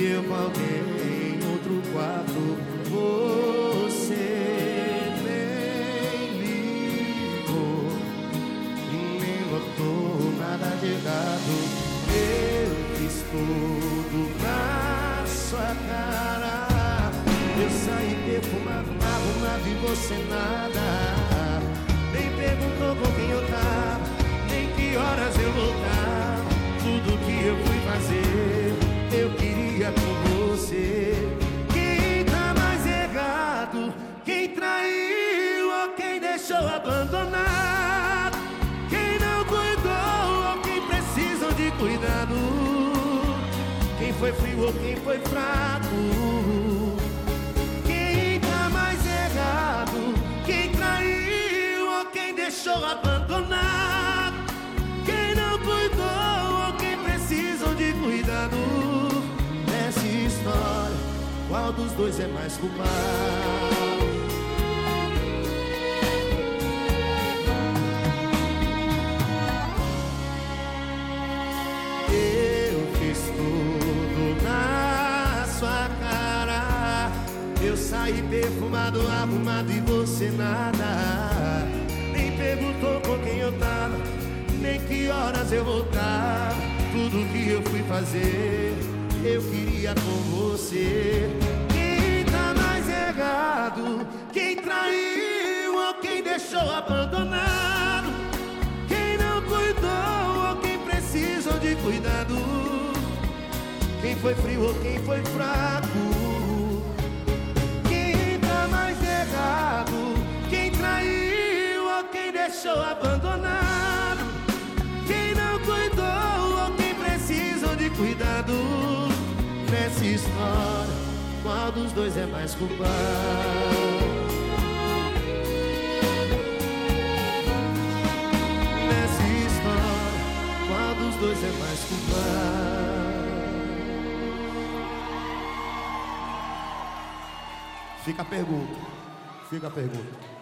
e eu com alguém em outro quarto. Você nem ligou e nem notou nada de errado. Eu fiz tudo na sua cara. Eu saí perfumado, arrumado e você nada. Nem perguntou com quem eu tava, nem que horas eu voltava. Tudo que eu fui fazer, eu queria com você. Quem tá mais errado? Quem traiu ou quem deixou abandonado? Quem não cuidou ou quem precisam de cuidado? Quem foi frio ou quem foi fraco? Quem tá mais errado? Quem traiu ou quem deixou abandonado? Quem não cuidou ou quem precisam de cuidado? Nessa história, qual dos dois é mais culpado? Eu fiz tudo na sua cara. Eu saí perfumado, arrumado e você nada. Nem perguntou com quem eu tava, nem que horas eu voltava. Tudo que eu fui fazer, eu queria com você. Quem tá mais errado? Quem traiu ou quem deixou abandonado? Quem não cuidou ou quem precisou de cuidado? Quem foi frio ou quem foi fraco? Quem tá mais errado? Quem traiu ou quem deixou abandonado? Quem não cuidou ou quem precisam de cuidado? Nessa história, qual dos dois é mais culpado? Nessa história, qual dos dois é mais culpado? Fica a pergunta.